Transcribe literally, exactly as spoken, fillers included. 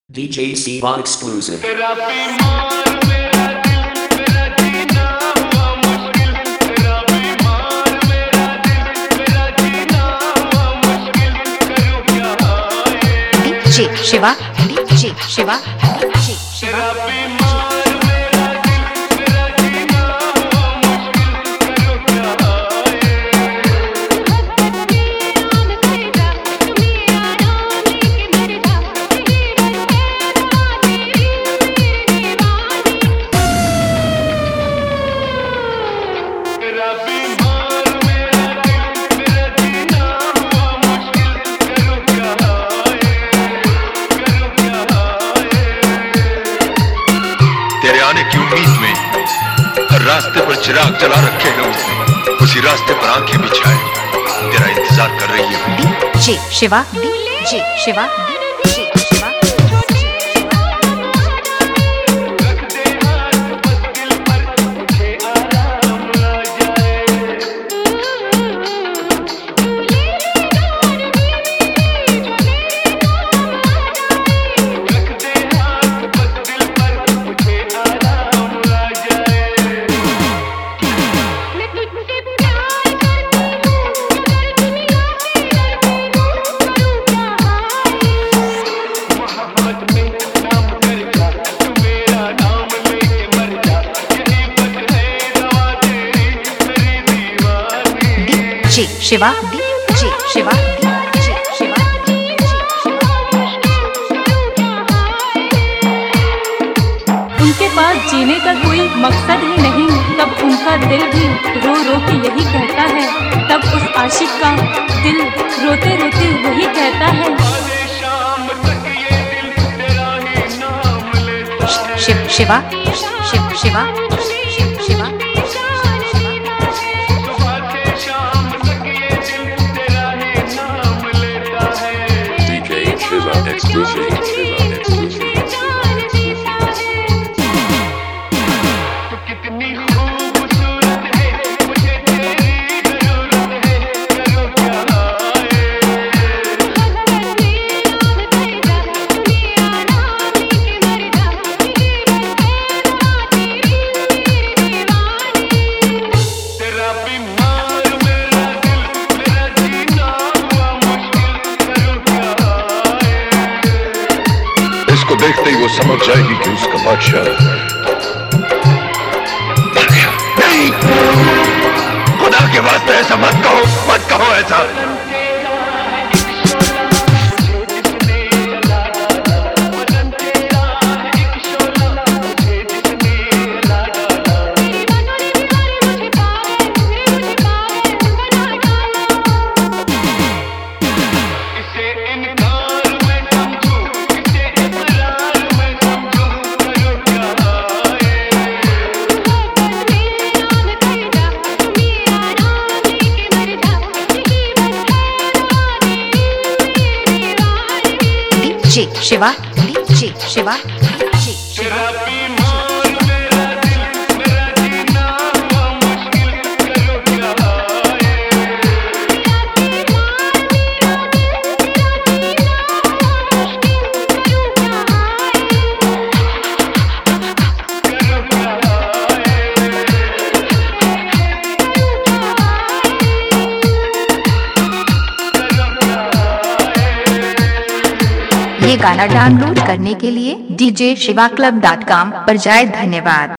D J Sivan exclusive. D J Shiva, D J Shiva, D J Shiva. तेरे आने की उम्मीद में हर रास्ते पर चिराग जला रखे हैं उसने, उसी रास्ते पर आंखें बिछाए तेरा इंतजार कर रही है। D J Shiva, D J Shiva, D J Shiva. D J Shiva, D J Shiva, D J Shiva. उनके पास जीने का कोई मकसद ही नहीं, तब उनका दिल भी रो रो के यही कहता है। तब उस आशिक का दिल रोते रोते वही कहता है। Shiv Shiva, Shiv Shiva, Shiv Shiva. D J Shiva exclusive. Shiva exclusive. इसको देखते ही वो समझ जाएगी कि उसका बादशाह नहीं। खुदा के वास्ते ऐसा मत कहो, मत कहो ऐसा। D J Shiva, D J Shiva, D J Shiva. ये गाना डाउनलोड करने के लिए D J Shiva club dot com पर जाएं। धन्यवाद।